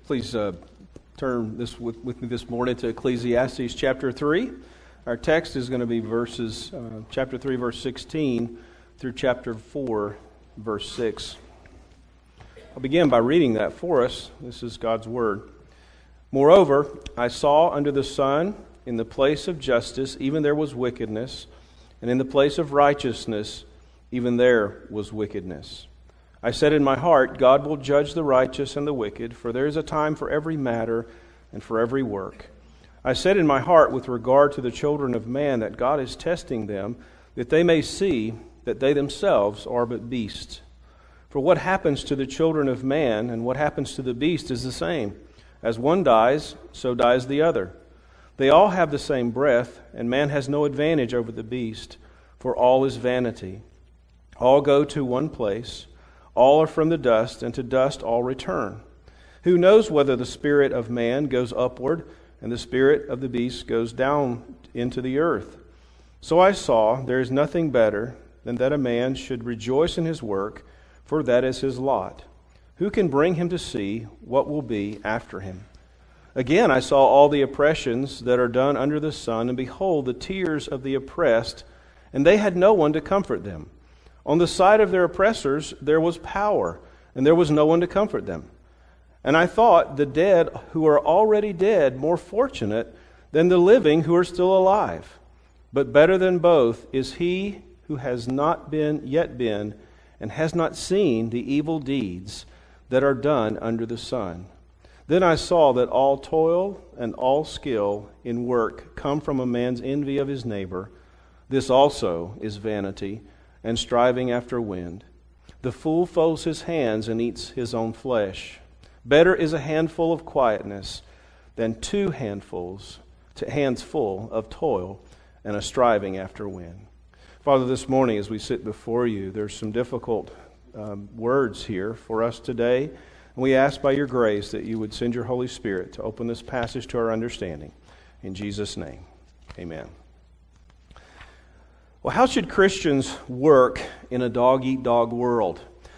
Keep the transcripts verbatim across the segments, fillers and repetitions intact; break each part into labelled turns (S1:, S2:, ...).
S1: Please uh, turn this with, with me this morning to Ecclesiastes chapter three. Our text is going to be verses uh, chapter three, verse sixteen through chapter four, verse six. I'll begin by reading that for us. This is God's word. Moreover, I saw under the sun in the place of justice, even there was wickedness, and in the place of righteousness, even there was wickedness. I said in my heart, God will judge the righteous and the wicked, for there is a time for every matter and for every work. I said in my heart with regard to the children of man that God is testing them, that they may see that they themselves are but beasts. For what happens to the children of man and what happens to the beast is the same. As one dies, so dies the other. They all have the same breath, and man has no advantage over the beast, for all is vanity. All go to one place. All are from the dust, and to dust all return. Who knows whether the spirit of man goes upward, and the spirit of the beast goes down into the earth? So I saw there is nothing better than that a man should rejoice in his work, for that is his lot. Who can bring him to see what will be after him? Again I saw all the oppressions that are done under the sun, and behold, the tears of the oppressed, and they had no one to comfort them. On the side of their oppressors there was power, and there was no one to comfort them. And I thought the dead who are already dead more fortunate than the living who are still alive. But better than both is he who has not been yet been, and has not seen the evil deeds that are done under the sun. Then I saw that all toil and all skill in work come from a man's envy of his neighbor. This also is vanity, and striving after wind. The fool folds his hands and eats his own flesh. Better is a handful of quietness than two handfuls, to hands full of toil and a striving after wind. Father, this morning as we sit before you, there's some difficult um, words here for us today. And we ask by your grace that you would send your Holy Spirit to open this passage to our understanding. In Jesus' name, amen. Well, how should Christians work in a dog-eat-dog world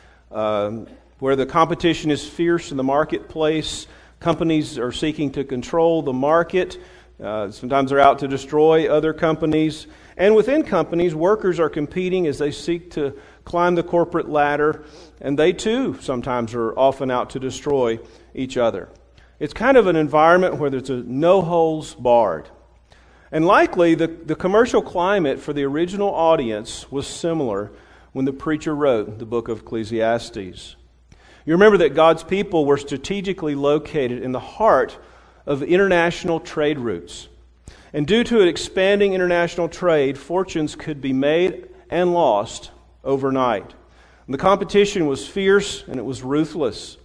S1: um, where the competition is fierce in the marketplace? Companies are seeking to control the market. Uh, sometimes they're out to destroy other companies. And within companies, workers are competing as they seek to climb the corporate ladder. And they too sometimes are often out to destroy each other. It's kind of an environment where there's a no holds barred. And likely the, the commercial climate for the original audience was similar when the preacher wrote the book of Ecclesiastes. You remember that God's people were strategically located in the heart of international trade routes. And due to an expanding international trade, fortunes could be made and lost overnight. And the competition was fierce and it was ruthless.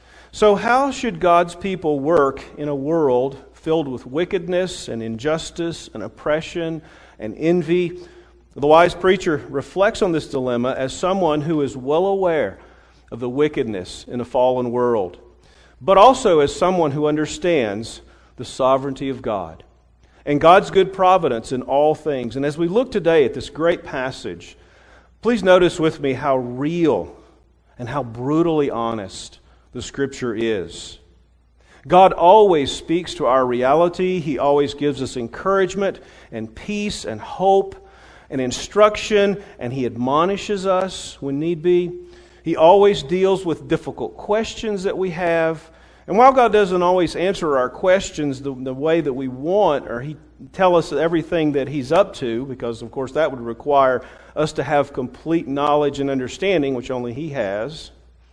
S1: So how should God's people work in a world filled with wickedness and injustice and oppression and envy? The wise preacher reflects on this dilemma as someone who is well aware of the wickedness in a fallen world, but also as someone who understands the sovereignty of God and God's good providence in all things. And as we look today at this great passage, please notice with me how real and how brutally honest the Scripture is. God always speaks to our reality. He always gives us encouragement and peace and hope and instruction, and He admonishes us when need be. He always deals with difficult questions that we have. And while God doesn't always answer our questions the, the way that we want, or He tell us everything that He's up to, because of course that would require us to have complete knowledge and understanding, which only He has,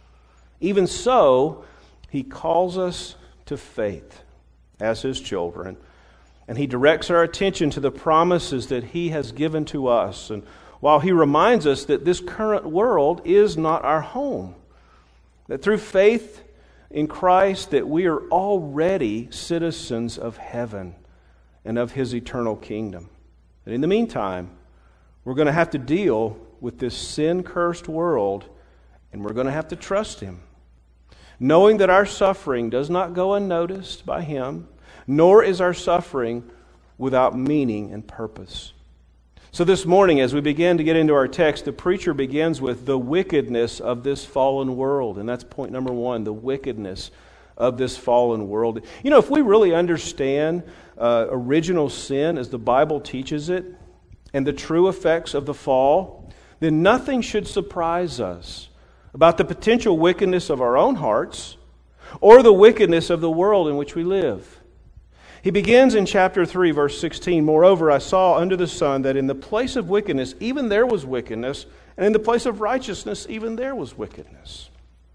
S1: even so, He calls us to faith as His children. And He directs our attention to the promises that He has given to us. And while He reminds us that this current world is not our home, that through faith in Christ that we are already citizens of heaven and of His eternal kingdom. And in the meantime, we're going to have to deal with this sin-cursed world, and we're going to have to trust Him, knowing that our suffering does not go unnoticed by Him, nor is our suffering without meaning and purpose. So this morning, as we begin to get into our text, the preacher begins with the wickedness of this fallen world. And that's point number one, the wickedness of this fallen world. You know, if we really understand uh, original sin as the Bible teaches it and the true effects of the fall, then nothing should surprise us about the potential wickedness of our own hearts or the wickedness of the world in which we live. He begins in chapter three, verse sixteen, "Moreover, I saw under the sun that in the place of wickedness, even there was wickedness, and in the place of righteousness, even there was wickedness."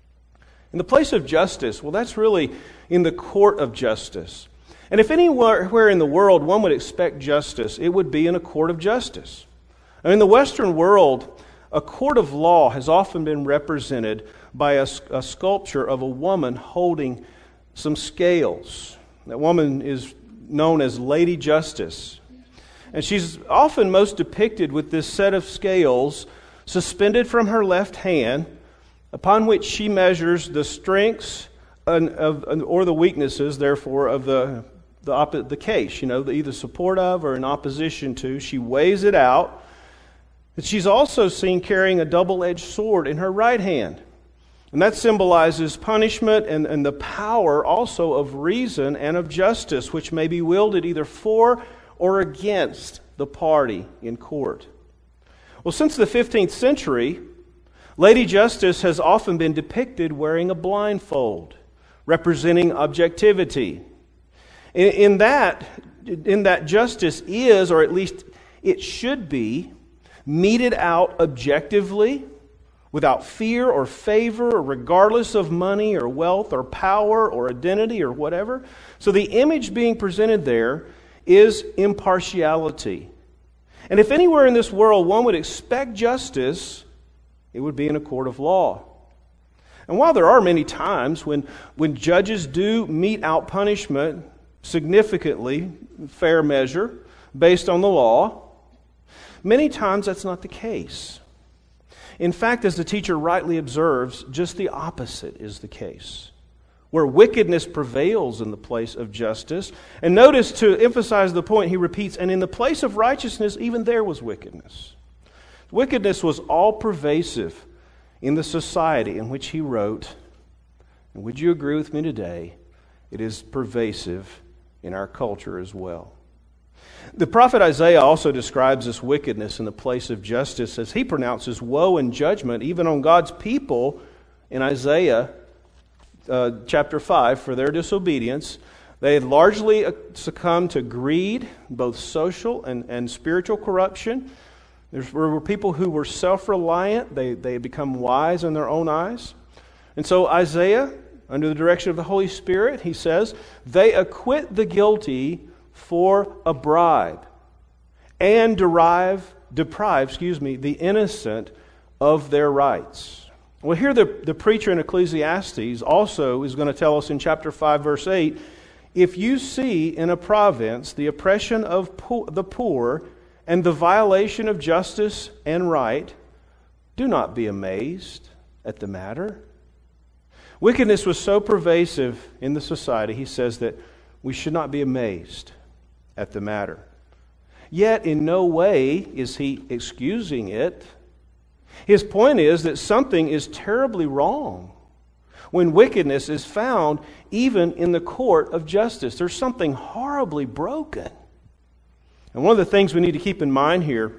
S1: In the place of justice, well, that's really in the court of justice. And if anywhere in the world one would expect justice, it would be in a court of justice. Now, in the Western world, a court of law has often been represented by a, a sculpture of a woman holding some scales. That woman is known as Lady Justice. And she's often most depicted with this set of scales suspended from her left hand, upon which she measures the strengths of, or the weaknesses, therefore, of the the, op- the case. You know, the either support of or in opposition to. She weighs it out. And she's also seen carrying a double-edged sword in her right hand. And that symbolizes punishment and, and the power also of reason and of justice, which may be wielded either for or against the party in court. Well, since the fifteenth century, Lady Justice has often been depicted wearing a blindfold, representing objectivity. In, in that, in that justice is, or at least it should be, meted out objectively, without fear or favor, or regardless of money or wealth or power or identity or whatever. So the image being presented there is impartiality. And if anywhere in this world one would expect justice, it would be in a court of law. And while there are many times when, when judges do mete out punishment significantly, fair measure, based on the law, many times that's not the case. In fact, as the teacher rightly observes, just the opposite is the case, where wickedness prevails in the place of justice. And notice, to emphasize the point, he repeats, "And in the place of righteousness, even there was wickedness." Wickedness was all pervasive in the society in which he wrote. And would you agree with me today? It is pervasive in our culture as well. The prophet Isaiah also describes this wickedness in the place of justice as he pronounces woe and judgment even on God's people in Isaiah uh, chapter five for their disobedience. They had largely succumbed to greed, both social and, and spiritual corruption. There were people who were self-reliant. They, they had become wise in their own eyes. And so Isaiah, under the direction of the Holy Spirit, he says, they acquit the guilty for a bribe and derive, deprive, excuse me, the innocent of their rights. Well, here the, the preacher in Ecclesiastes also is going to tell us in chapter five, verse eight, if you see in a province the oppression of po- the poor and the violation of justice and right, do not be amazed at the matter. Wickedness was so pervasive in the society, he says, that we should not be amazed at the matter. Yet in no way is he excusing it. His point is that something is terribly wrong when wickedness is found even in the court of justice. There's something horribly broken. And one of the things we need to keep in mind here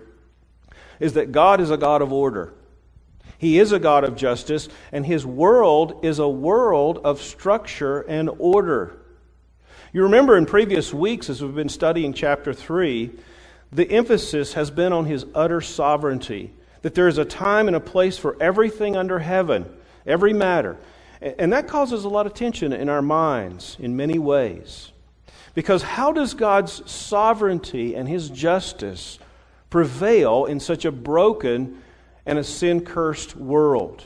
S1: is that God is a God of order. He is a God of justice, and His world is a world of structure and order. You remember in previous weeks, as we've been studying chapter three, the emphasis has been on His utter sovereignty, that there is a time and a place for everything under heaven, every matter. And that causes a lot of tension in our minds in many ways. Because how does God's sovereignty and His justice prevail in such a broken and a sin-cursed world?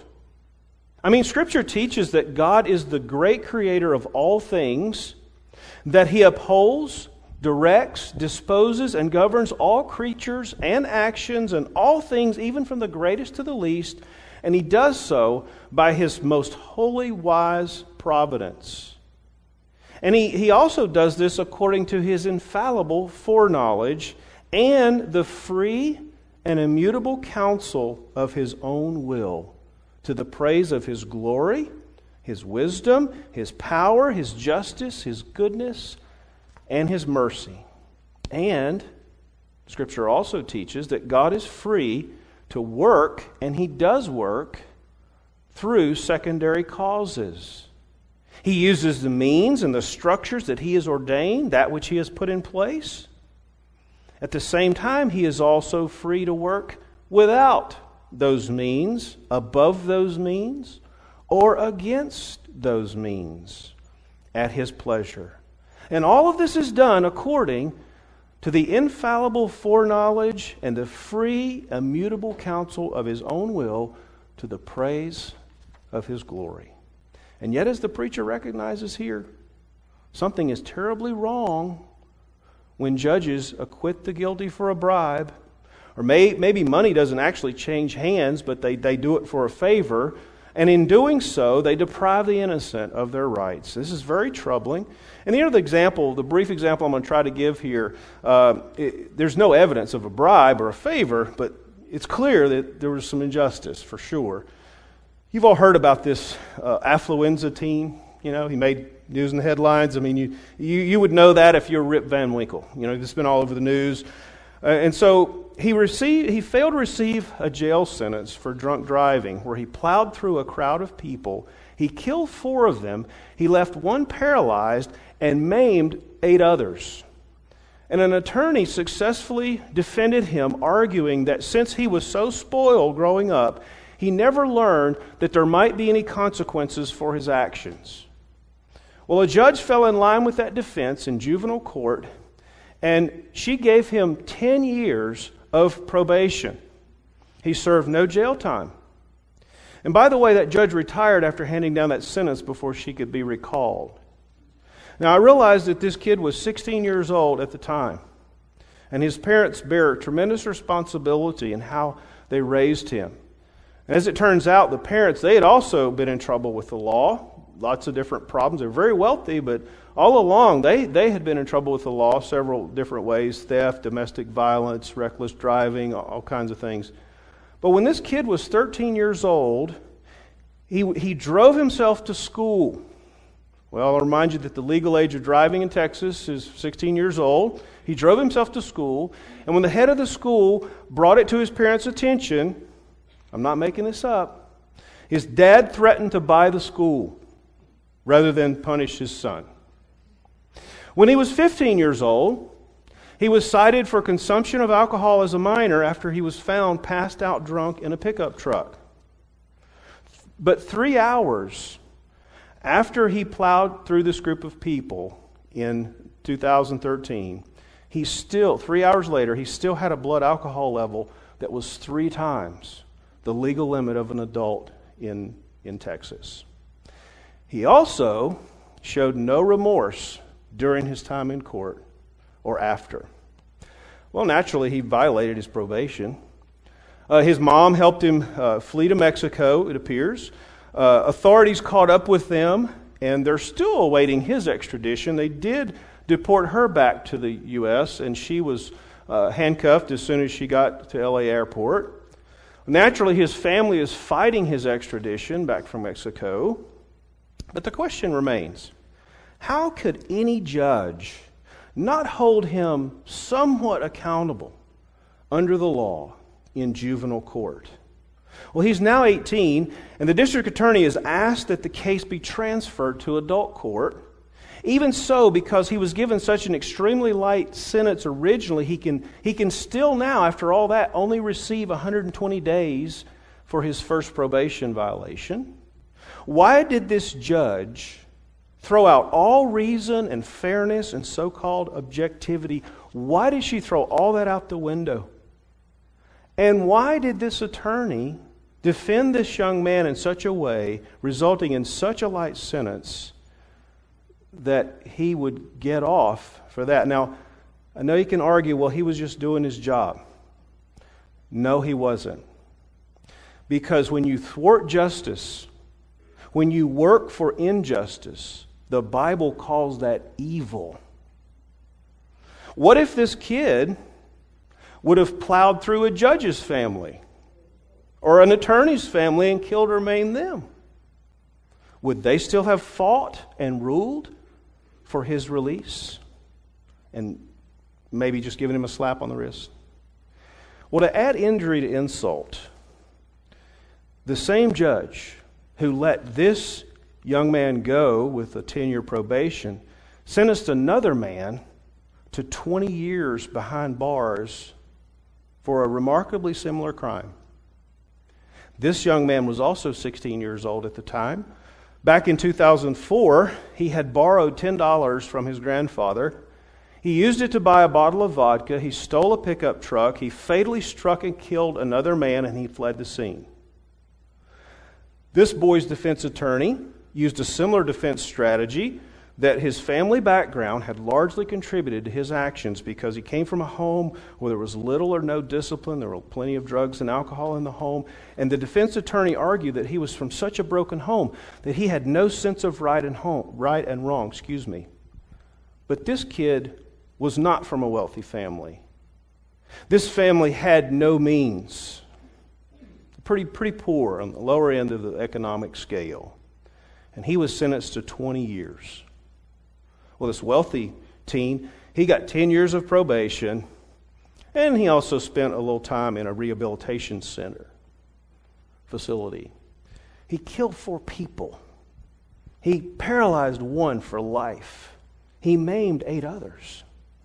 S1: I mean, Scripture teaches that God is the great creator of all things, that He upholds, directs, disposes, and governs all creatures and actions and all things, even from the greatest to the least, and He does so by His most holy, wise providence. And he, he also does this according to His infallible foreknowledge and the free and immutable counsel of His own will, to the praise of His glory, His wisdom, His power, His justice, His goodness, and His mercy. And Scripture also teaches that God is free to work, and He does work, through secondary causes. He uses the means and the structures that He has ordained, that which He has put in place. At the same time, He is also free to work without those means, above those means, or against those means, at His pleasure. And all of this is done according to the infallible foreknowledge and the free, immutable counsel of His own will, to the praise of His glory. And yet, as the preacher recognizes here, something is terribly wrong when judges acquit the guilty for a bribe. Or may, maybe money doesn't actually change hands, but they, they do it for a favor. And in doing so, they deprive the innocent of their rights. This is very troubling. And the other example, the brief example I'm going to try to give here, uh, it, there's no evidence of a bribe or a favor, but it's clear that there was some injustice for sure. You've all heard about this uh, affluenza team. You know, he made news in the headlines. I mean, you, you you would know that if you're Rip Van Winkle. You know, it's been all over the news. Uh, and so he received he failed to receive a jail sentence for drunk driving, where he plowed through a crowd of people. He killed four of them. He left one paralyzed and maimed eight others. And an attorney successfully defended him, arguing that since he was so spoiled growing up, he never learned that there might be any consequences for his actions. Well, a judge fell in line with that defense in juvenile court, and she gave him ten years of probation. He served no jail time. And by the way, that judge retired after handing down that sentence before she could be recalled. Now, I realize that this kid was sixteen years old at the time, and his parents bear tremendous responsibility in how they raised him. And as it turns out, the parents, they had also been in trouble with the law. Lots of different problems. They're very wealthy, but all along they, they had been in trouble with the law several different ways: theft, domestic violence, reckless driving, all kinds of things. But when this kid was thirteen years old, he, he drove himself to school. Well, I'll remind you that the legal age of driving in Texas is sixteen years old. He drove himself to school, and when the head of the school brought it to his parents' attention, I'm not making this up, his dad threatened to buy the school rather than punish his son. When he was fifteen years old, he was cited for consumption of alcohol as a minor after he was found passed out drunk in a pickup truck. But three hours after he plowed through this group of people in two thousand thirteen, he still, three hours later, he still had a blood alcohol level that was three times the legal limit of an adult in, in Texas. He also showed no remorse during his time in court or after. Well, naturally, he violated his probation. Uh, his mom helped him uh, flee to Mexico, it appears. Uh, authorities caught up with them, and they're still awaiting his extradition. They did deport her back to the U S, and she was uh, handcuffed as soon as she got to L A airport. Naturally, his family is fighting his extradition back from Mexico. But the question remains, how could any judge not hold him somewhat accountable under the law in juvenile court? Well, he's now eighteen, and the district attorney has asked that the case be transferred to adult court. Even so, because he was given such an extremely light sentence originally, he can, he can still now, after all that, only receive one hundred twenty days for his first probation violation. Why did this judge throw out all reason and fairness and so-called objectivity? Why did she throw all that out the window? And why did this attorney defend this young man in such a way, resulting in such a light sentence, that he would get off for that? Now, I know you can argue, well, he was just doing his job. No, he wasn't. Because when you thwart justice, when you work for injustice, the Bible calls that evil. What if this kid would have plowed through a judge's family or an attorney's family and killed or maimed them? would they still have fought and ruled for his release? And maybe just giving him a slap on the wrist? Well, to add injury to insult, the same judge who let this young man go with a ten-year probation sentenced another man to twenty years behind bars for a remarkably similar crime. This young man was also sixteen years old at the time. Back in two thousand four, he had borrowed ten dollars from his grandfather. He used it to buy a bottle of vodka. He stole a pickup truck. He fatally struck and killed another man, and he fled the scene. This boy's defense attorney used a similar defense strategy that his family background had largely contributed to his actions because he came from a home where there was little or no discipline. There were plenty of drugs and alcohol in the home. And the defense attorney argued that he was from such a broken home that he had no sense of right and home, right and wrong, excuse me. But this kid was not from a wealthy family. This family had no means. Pretty, pretty poor on the lower end of the economic scale. And he was sentenced to twenty years. Well, this wealthy teen, he got ten years of probation, and he also spent a little time in a rehabilitation center facility. He killed four people. He paralyzed one for life. He maimed eight others.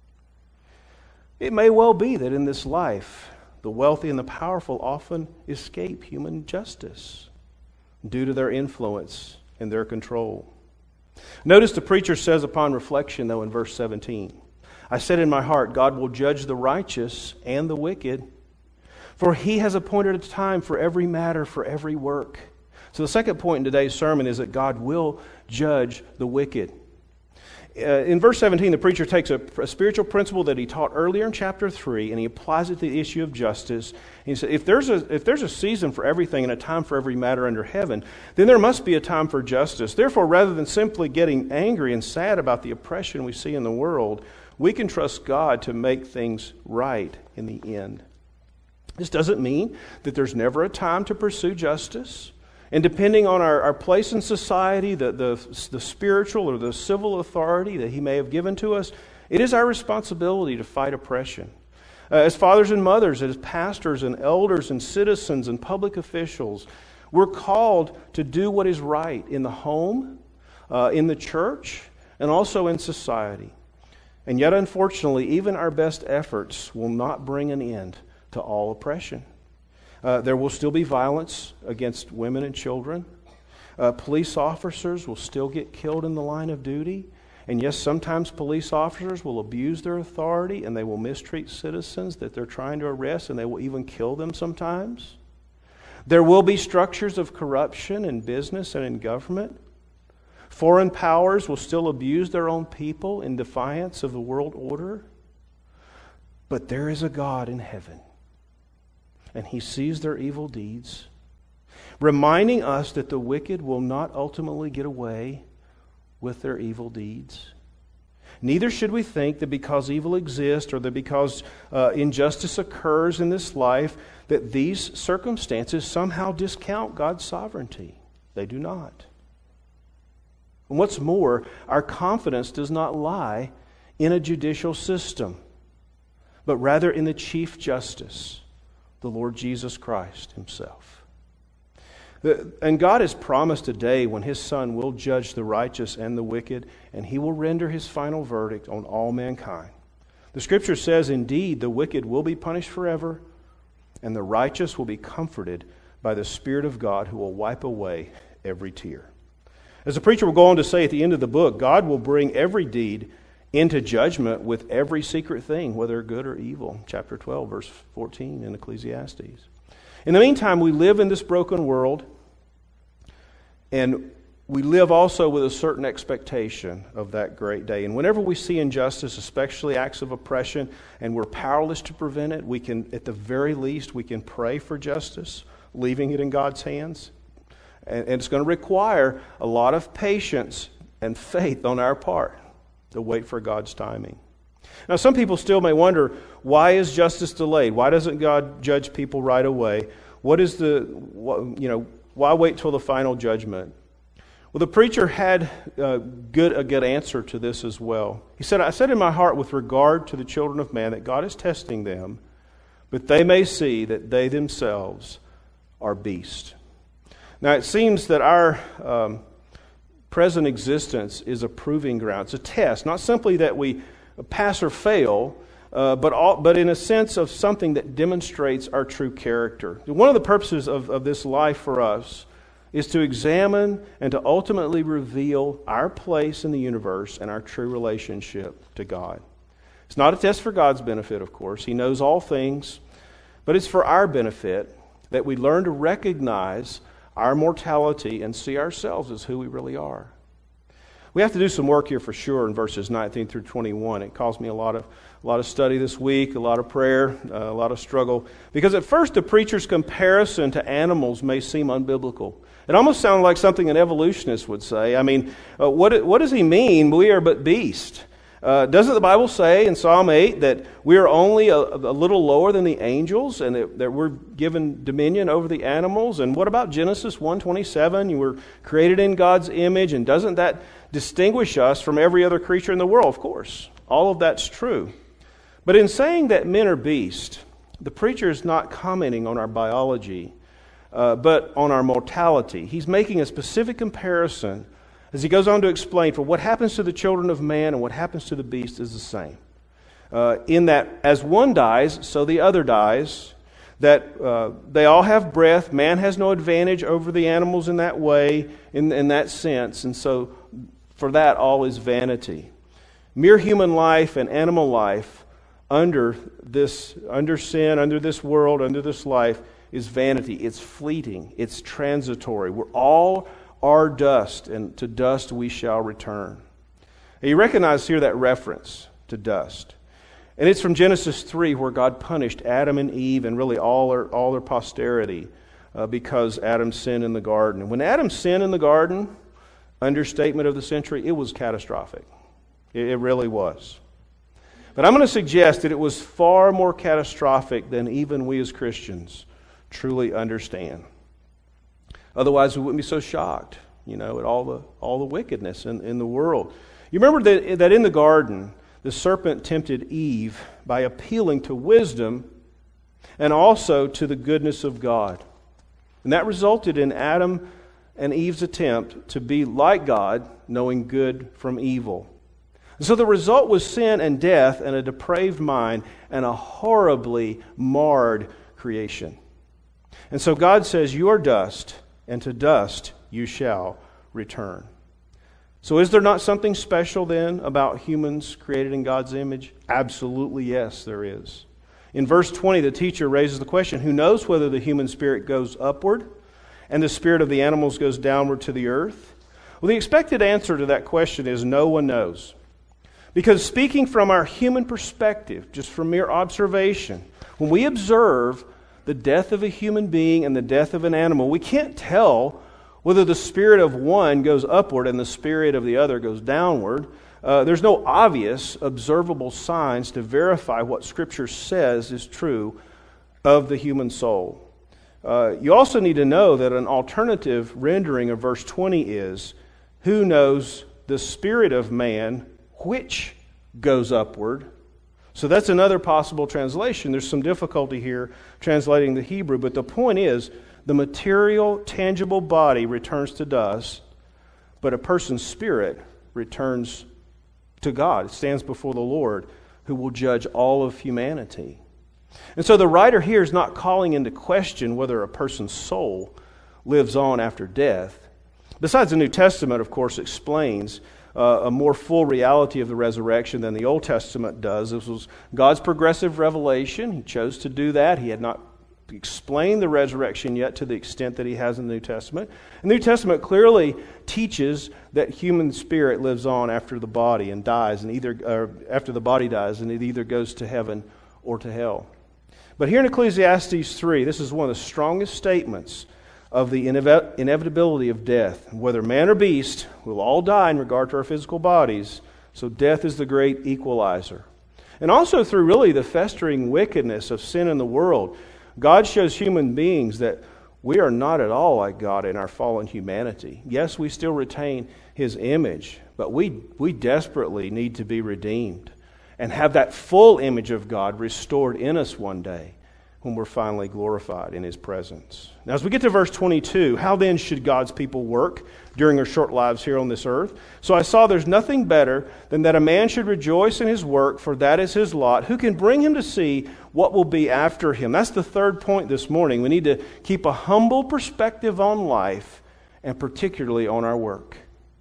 S1: It may well be that in this life, the wealthy and the powerful often escape human justice due to their influence and their control. Notice the preacher says upon reflection, though, in verse seventeen, I said in my heart, God will judge the righteous and the wicked, for he has appointed a time for every matter, for every work. So the second point in today's sermon is that God will judge the wicked. Uh, in verse seventeen, the preacher takes a, a spiritual principle that he taught earlier in chapter three, and he applies it to the issue of justice. He said, if there's a if there's a season for everything and a time for every matter under heaven, then there must be a time for justice. Therefore, rather than simply getting angry and sad about the oppression we see in the world, we can trust God to make things right in the end. This doesn't mean that there's never a time to pursue justice. And depending on our, our place in society, the, the, the spiritual or the civil authority that He may have given to us, it is our responsibility to fight oppression. Uh, as fathers and mothers, as pastors and elders and citizens and public officials, we're called to do what is right in the home, uh, in the church, and also in society. And yet, unfortunately, even our best efforts will not bring an end to all oppression. Uh, there will still be violence against women and children. Uh, police officers will still get killed in the line of duty. And yes, sometimes police officers will abuse their authority and they will mistreat citizens that they're trying to arrest, and they will even kill them sometimes. There will be structures of corruption in business and in government. Foreign powers will still abuse their own people in defiance of the world order. But there is a God in heaven, and He sees their evil deeds, reminding us that the wicked will not ultimately get away with their evil deeds. Neither should we think that because evil exists or that because uh, injustice occurs in this life, that these circumstances somehow discount God's sovereignty. They do not. And what's more, our confidence does not lie in a judicial system, but rather in the Chief Justice, the Lord Jesus Christ Himself. And God has promised a day when His Son will judge the righteous and the wicked, and He will render His final verdict on all mankind. The Scripture says, indeed, the wicked will be punished forever, and the righteous will be comforted by the Spirit of God, who will wipe away every tear. As the preacher will go on to say at the end of the book, God will bring every deed into judgment with every secret thing, whether good or evil. Chapter twelve, verse fourteen in Ecclesiastes. In the meantime, we live in this broken world, and we live also with a certain expectation of that great day. And whenever we see injustice, especially acts of oppression, and we're powerless to prevent it, we can, at the very least, we can pray for justice, leaving it in God's hands. And, and it's going to require a lot of patience and faith on our part to wait for God's timing. Now, some people still may wonder, why is justice delayed? Why doesn't God judge people right away? What is the, what, you know, why wait till the final judgment? Well, the preacher had uh, good, a good answer to this as well. He said, I said in my heart with regard to the children of man that God is testing them, but they may see that they themselves are beasts. Now, it seems that our um, present existence is a proving ground. It's a test, not simply that we pass or fail, uh, but all, but in a sense of something that demonstrates our true character. One of the purposes of, of this life for us is to examine and to ultimately reveal our place in the universe and our true relationship to God. It's not a test for God's benefit, of course. He knows all things, but it's for our benefit that we learn to recognize our mortality and see ourselves as who we really are. We have to do some work here for sure in verses nineteen through twenty-one. It caused me a lot of a lot of study this week, a lot of prayer, uh, a lot of struggle. Because at first the preacher's comparison to animals may seem unbiblical. It almost sounded like something an evolutionist would say. I mean, uh, what what does he mean? We are but beasts. Uh, doesn't the Bible say in Psalm eight that we are only a, a little lower than the angels and that, that we're given dominion over the animals? And what about Genesis one twenty-seven? You were created in God's image, and doesn't that distinguish us from every other creature in the world? Of course, all of that's true. But in saying that men are beasts, the preacher is not commenting on our biology, uh, but on our mortality. He's making a specific comparison as he goes on to explain, for what happens to the children of man and what happens to the beast is the same. Uh, in that, as one dies, so the other dies. That uh, they all have breath. Man has no advantage over the animals in that way, in, in that sense. And so, for that, all is vanity. Mere human life and animal life under this, under sin, under this world, under this life, is vanity. It's fleeting. It's transitory. We're all are dust, and to dust we shall return. Now, you recognize here that reference to dust. And it's from Genesis three, where God punished Adam and Eve and really all their, all their posterity uh, because Adam sinned in the garden. And when Adam sinned in the garden, understatement of the century, it was catastrophic. It, it really was. But I'm going to suggest that it was far more catastrophic than even we as Christians truly understand. Otherwise, we wouldn't be so shocked, you know, at all the all the wickedness in, in the world. You remember that, that in the garden, the serpent tempted Eve by appealing to wisdom and also to the goodness of God. And that resulted in Adam and Eve's attempt to be like God, knowing good from evil. And so the result was sin and death and a depraved mind and a horribly marred creation. And so God says, you are dust, and to dust you shall return. So is there not something special then about humans created in God's image? Absolutely yes, there is. In verse twenty, the teacher raises the question, who knows whether the human spirit goes upward and the spirit of the animals goes downward to the earth? Well, the expected answer to that question is no one knows. Because speaking from our human perspective, just from mere observation, when we observe the death of a human being and the death of an animal, we can't tell whether the spirit of one goes upward and the spirit of the other goes downward. Uh, there's no obvious, observable signs to verify what Scripture says is true of the human soul. Uh, you also need to know that an alternative rendering of verse twenty is, who knows the spirit of man which goes upward? So that's another possible translation. There's some difficulty here translating the Hebrew, but the point is, the material, tangible body returns to dust, but a person's spirit returns to God. It stands before the Lord, who will judge all of humanity. And so the writer here is not calling into question whether a person's soul lives on after death. Besides, the New Testament, of course, explains Uh, a more full reality of the resurrection than the Old Testament does. This was God's progressive revelation. He chose to do that. He had not explained the resurrection yet to the extent that he has in the New Testament. The New Testament clearly teaches that human spirit lives on after the body and dies, and either or after the body dies, and it either goes to heaven or to hell. But here in Ecclesiastes three, this is one of the strongest statements of the inev- inevitability of death. Whether man or beast, we'll all die in regard to our physical bodies. So death is the great equalizer. And also through really the festering wickedness of sin in the world, God shows human beings that we are not at all like God in our fallen humanity. Yes, we still retain His image, but we, we desperately need to be redeemed and have that full image of God restored in us one day when we're finally glorified in His presence. Now, as we get to verse twenty-two, how then should God's people work during their short lives here on this earth? So I saw there's nothing better than that a man should rejoice in his work, for that is his lot. Who can bring him to see what will be after him? That's the third point this morning. We need to keep a humble perspective on life, and particularly on our work.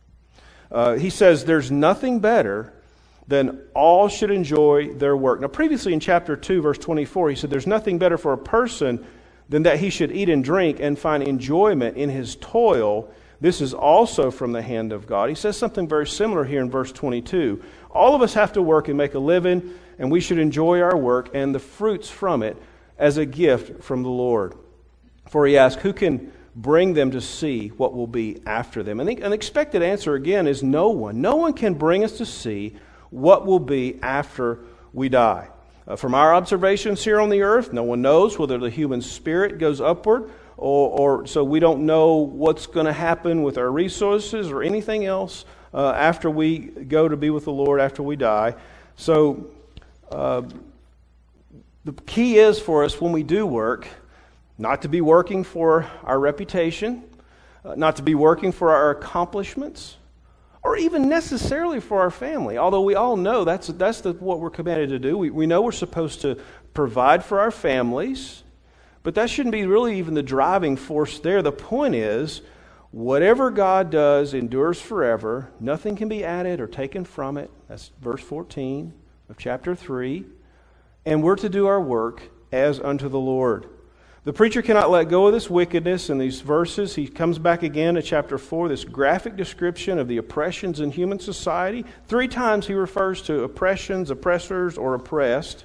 S1: Uh, he says there's nothing better than all should enjoy their work. Now, previously in chapter two, verse twenty-four, he said there's nothing better for a person than that he should eat and drink and find enjoyment in his toil. This is also from the hand of God. He says something very similar here in verse twenty-two. All of us have to work and make a living, and we should enjoy our work and the fruits from it as a gift from the Lord. For he asks, who can bring them to see what will be after them? And the unexpected answer again is no one. No one can bring us to see what will be after we die. Uh, from our observations here on the earth, no one knows whether the human spirit goes upward, or, or so we don't know what's going to happen with our resources or anything else uh, after we go to be with the Lord after we die. So uh, the key is for us when we do work, not to be working for our reputation, uh, not to be working for our accomplishments, or even necessarily for our family. Although we all know that's that's the, what we're commanded to do. We, we know we're supposed to provide for our families, but that shouldn't be really even the driving force there. The point is, whatever God does endures forever. Nothing can be added or taken from it. That's verse fourteen of chapter three. And we're to do our work as unto the Lord. The preacher cannot let go of this wickedness in these verses. He comes back again to chapter four, this graphic description of the oppressions in human society. Three times he refers to oppressions, oppressors, or oppressed.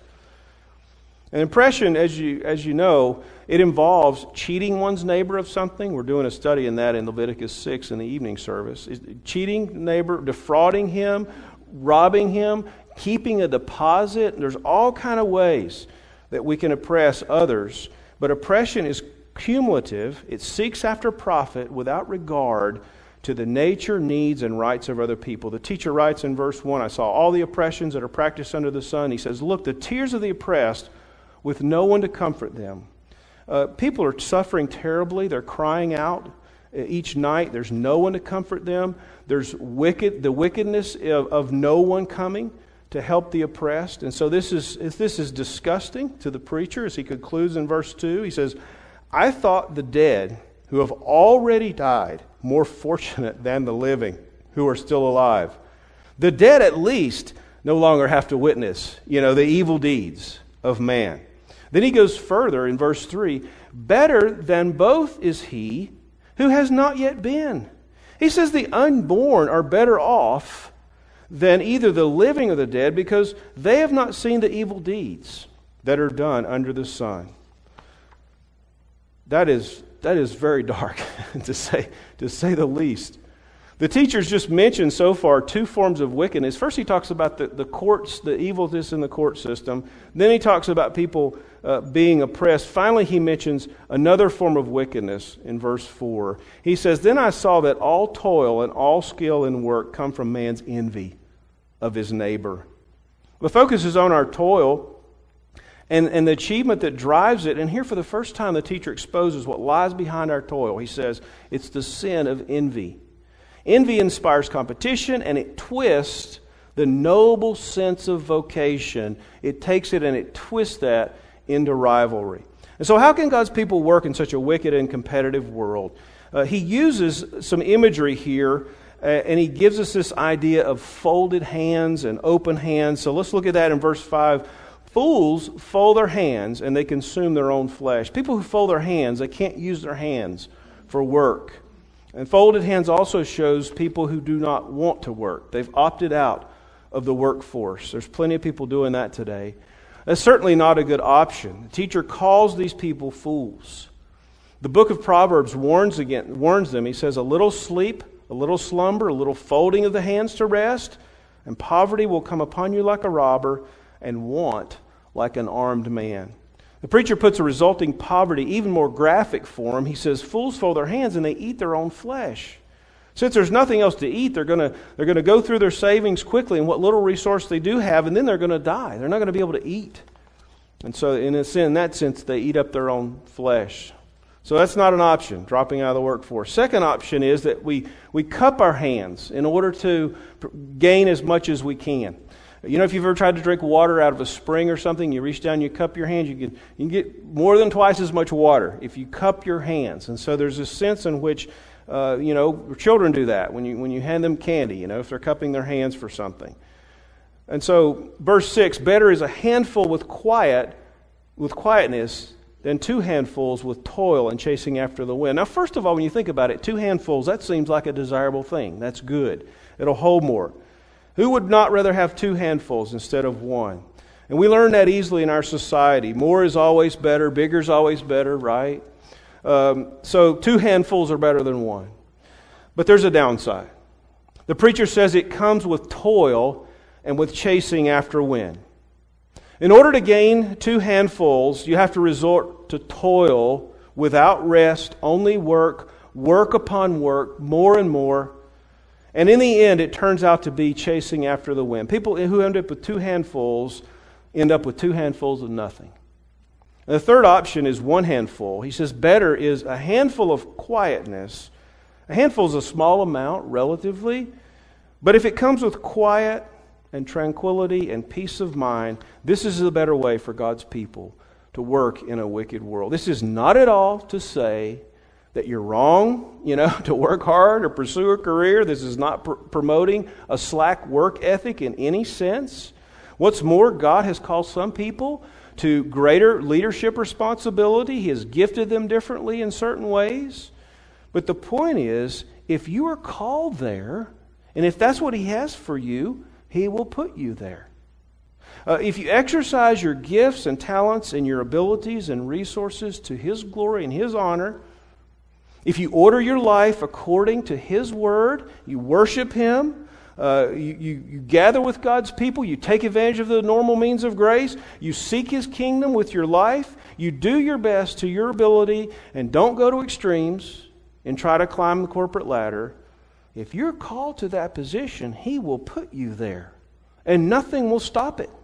S1: An oppression, as you as you know, it involves cheating one's neighbor of something. We're doing a study in that in Leviticus six in the evening service. Cheating neighbor, defrauding him, robbing him, keeping a deposit. There's all kind of ways that we can oppress others. But oppression is cumulative. It seeks after profit without regard to the nature, needs, and rights of other people. The teacher writes in verse one, I saw all the oppressions that are practiced under the sun. He says, look, the tears of the oppressed with no one to comfort them. Uh, people are suffering terribly. They're crying out each night. There's no one to comfort them. There's wicked, the wickedness of, of no one coming to help the oppressed. And so this is this is disgusting to the preacher as he concludes in verse two. He says, I thought the dead who have already died more fortunate than the living who are still alive. The dead at least no longer have to witness, you know, the evil deeds of man. Then he goes further in verse three, better than both is he who has not yet been. He says the unborn are better off than either the living or the dead, because they have not seen the evil deeds that are done under the sun. That is that is very dark to say to say the least. The teacher's just mentioned so far two forms of wickedness. First, he talks about the, the courts, the evilness in the court system. Then he talks about people uh, being oppressed. Finally, he mentions another form of wickedness in verse four. He says, then I saw that all toil and all skill in work come from man's envy of his neighbor. The focus is on our toil and, and the achievement that drives it. And here for the first time, the teacher exposes what lies behind our toil. He says it's the sin of envy. Envy inspires competition, and it twists the noble sense of vocation. It takes it and it twists that into rivalry. And so how can God's people work in such a wicked and competitive world? Uh, he uses some imagery here, uh, and he gives us this idea of folded hands and open hands. So let's look at that in verse five. Fools fold their hands and they consume their own flesh. People who fold their hands, they can't use their hands for work. And folded hands also shows people who do not want to work. They've opted out of the workforce. There's plenty of people doing that today. That's certainly not a good option. The teacher calls these people fools. The book of Proverbs warns again, warns them. He says, a little sleep, a little slumber, a little folding of the hands to rest, and poverty will come upon you like a robber, and want like an armed man. The preacher puts a resulting poverty even more graphic for him. He says, fools fold their hands and they eat their own flesh. Since there's nothing else to eat, they're going to they're going to go through their savings quickly and what little resource they do have, and then they're going to die. They're not going to be able to eat. And so in, a, in that sense, they eat up their own flesh. So that's not an option, dropping out of the workforce. Second option is that we, we cup our hands in order to gain as much as we can. You know, if you've ever tried to drink water out of a spring or something, you reach down, you cup your hands, you can, you can get more than twice as much water if you cup your hands. And so there's a sense in which, uh, you know, children do that when you when you hand them candy, you know, if they're cupping their hands for something. And so, verse six, better is a handful with quiet, with quietness, than two handfuls with toil and chasing after the wind. Now, first of all, when you think about it, two handfuls, that seems like a desirable thing. That's good. It'll hold more. Who would not rather have two handfuls instead of one? And we learn that easily in our society. More is always better. Bigger is always better, right? Um, so two handfuls are better than one. But there's a downside. The preacher says it comes with toil and with chasing after wind. In order to gain two handfuls, you have to resort to toil without rest, only work, work upon work, more and more. And in the end, it turns out to be chasing after the wind. People who end up with two handfuls end up with two handfuls of nothing. And the third option is one handful. He says better is a handful of quietness. A handful is a small amount, relatively. But if it comes with quiet and tranquility and peace of mind, this is the better way for God's people to work in a wicked world. This is not at all to say that you're wrong, you know, to work hard or pursue a career. This is not pr- promoting a slack work ethic in any sense. What's more, God has called some people to greater leadership responsibility. He has gifted them differently in certain ways. But the point is, if you are called there, and if that's what He has for you, He will put you there. Uh, if you exercise your gifts and talents and your abilities and resources to His glory and His honor, if you order your life according to His Word, you worship Him, uh, you, you, you gather with God's people, you take advantage of the normal means of grace, you seek His kingdom with your life, you do your best to your ability, and don't go to extremes and try to climb the corporate ladder. If you're called to that position, He will put you there, and nothing will stop it.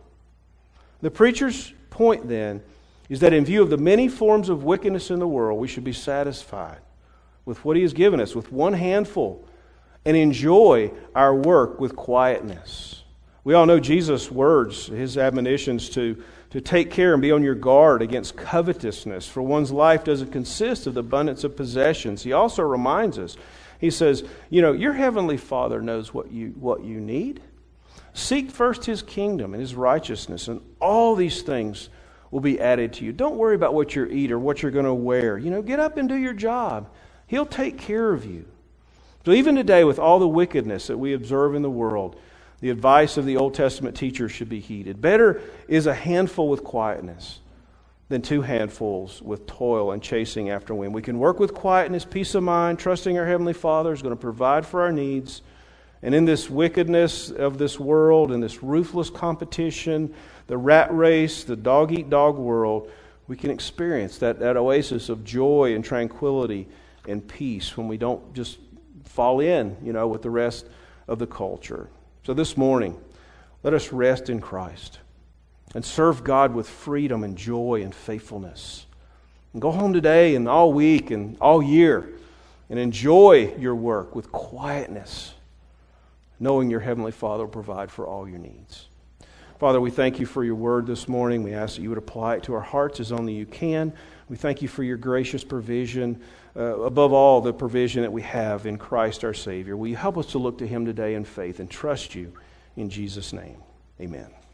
S1: The preacher's point then is that in view of the many forms of wickedness in the world, we should be satisfied with what He has given us, with one handful, and enjoy our work with quietness. We all know Jesus' words, His admonitions to, to take care and be on your guard against covetousness, for one's life doesn't consist of the abundance of possessions. He also reminds us, He says, you know, your heavenly Father knows what you what you need. Seek first His kingdom and His righteousness, and all these things will be added to you. Don't worry about what you eat or what you're going to wear. You know, get up and do your job. He'll take care of you. So even today, with all the wickedness that we observe in the world, the advice of the Old Testament teachers should be heeded. Better is a handful with quietness than two handfuls with toil and chasing after wind. We can work with quietness, peace of mind, trusting our Heavenly Father is going to provide for our needs. And in this wickedness of this world, in this ruthless competition, the rat race, the dog-eat-dog world, we can experience that, that oasis of joy and tranquility and peace when we don't just fall in, you know, with the rest of the culture. So this morning, let us rest in Christ and serve God with freedom and joy and faithfulness. And go home today and all week and all year and enjoy your work with quietness, knowing your Heavenly Father will provide for all your needs. Father, we thank You for Your word this morning. We ask that You would apply it to our hearts as only You can. We thank You for Your gracious provision, uh, above all, the provision that we have in Christ our Savior. Will You help us to look to Him today in faith and trust You in Jesus' name? Amen.